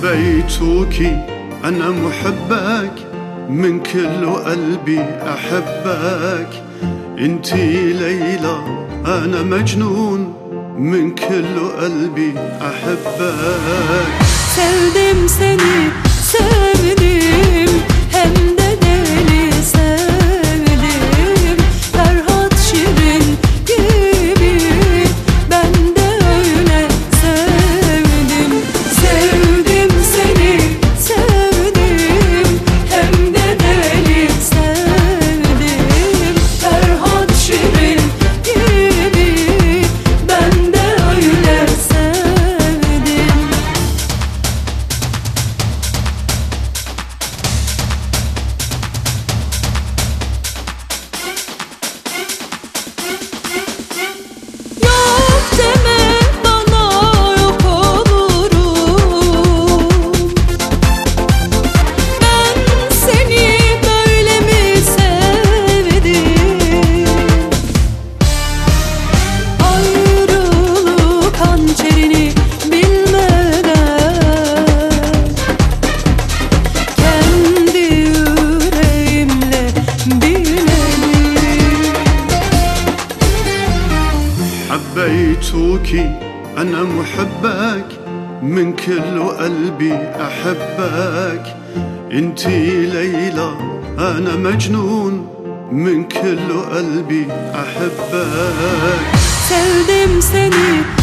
حبيتك أنا محبك من كل قلبي أحبك. انتي ليلى أنا مجنون من كل قلبي أحبك. Sevdim seni, sevdim, hem de deli sevdim. Ferhat Şirin gibi ben de öyle sevdim. Sevdim seni, sevdim, hem de deli sevdim. Ferhat Şirin gibi ben de öyle sevdim. Yok deme bana, yok olurum. Ben seni böyle mi sevdim? Ayrılık hançerini bilmeden kendi yüreğimle bilelim. حبيتك أنا محبك من كل قلبي أحبك. انتي ليلى أنا مجنون من كل قلبي أحبك. Sevdim seni,